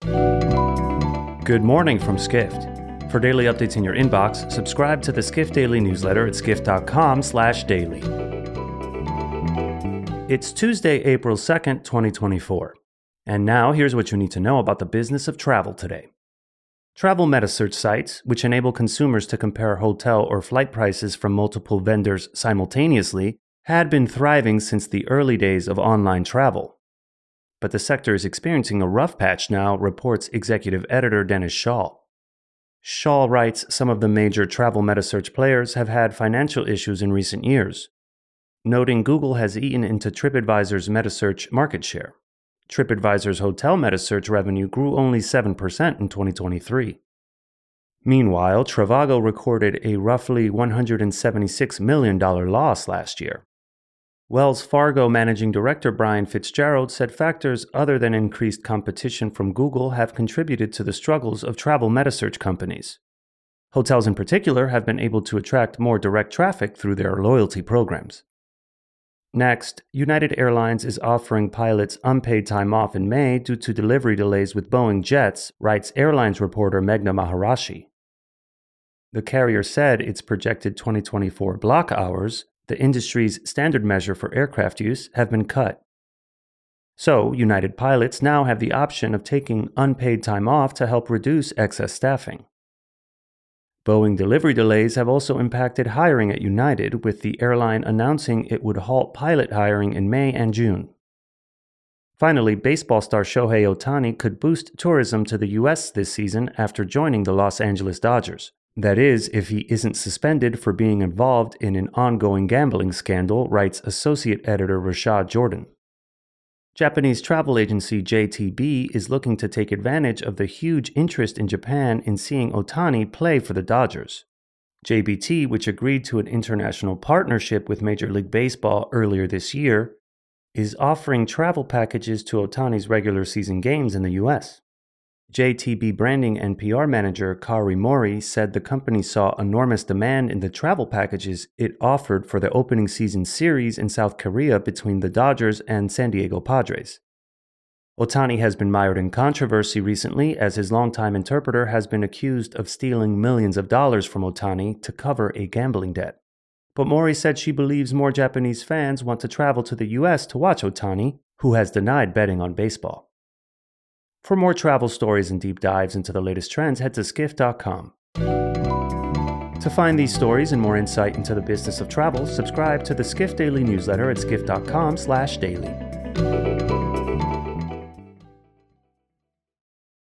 Good morning from Skift. For daily updates in your inbox, subscribe to the Skift Daily newsletter at skift.com/daily. It's Tuesday, April 2nd, 2024. And now here's what you need to know about the business of travel today. Travel metasearch sites, which enable consumers to compare hotel or flight prices from multiple vendors simultaneously, had been thriving since the early days of online travel. But the sector is experiencing a rough patch now, reports executive editor Dennis Shaw. Shaw writes some of the major travel metasearch players have had financial issues in recent years, noting Google has eaten into TripAdvisor's metasearch market share. TripAdvisor's hotel metasearch revenue grew only 7% in 2023. Meanwhile, Trivago recorded a roughly $176 million loss last year. Wells Fargo Managing Director Brian Fitzgerald said factors other than increased competition from Google have contributed to the struggles of travel metasearch companies. Hotels in particular have been able to attract more direct traffic through their loyalty programs. Next, United Airlines is offering pilots unpaid time off in May due to delivery delays with Boeing jets, writes airlines reporter Meghna Maharashi. The carrier said its projected 2024 block hours, the industry's standard measure for aircraft use, have been cut. So, United pilots now have the option of taking unpaid time off to help reduce excess staffing. Boeing delivery delays have also impacted hiring at United, with the airline announcing it would halt pilot hiring in May and June. Finally, baseball star Shohei Ohtani could boost tourism to the U.S. this season after joining the Los Angeles Dodgers. That is, if he isn't suspended for being involved in an ongoing gambling scandal, writes associate editor Rashad Jordan. Japanese travel agency JTB is looking to take advantage of the huge interest in Japan in seeing Ohtani play for the Dodgers. JBT, which agreed to an international partnership with Major League Baseball earlier this year, is offering travel packages to Ohtani's regular season games in the U.S. JTB branding and PR manager Kari Mori said the company saw enormous demand in the travel packages it offered for the opening season series in South Korea between the Dodgers and San Diego Padres. Ohtani has been mired in controversy recently as his longtime interpreter has been accused of stealing millions of dollars from Ohtani to cover a gambling debt. But Mori said she believes more Japanese fans want to travel to the U.S. to watch Ohtani, who has denied betting on baseball. For more travel stories and deep dives into the latest trends, head to skift.com. To find these stories and more insight into the business of travel, subscribe to the Skift Daily newsletter at skift.com/daily.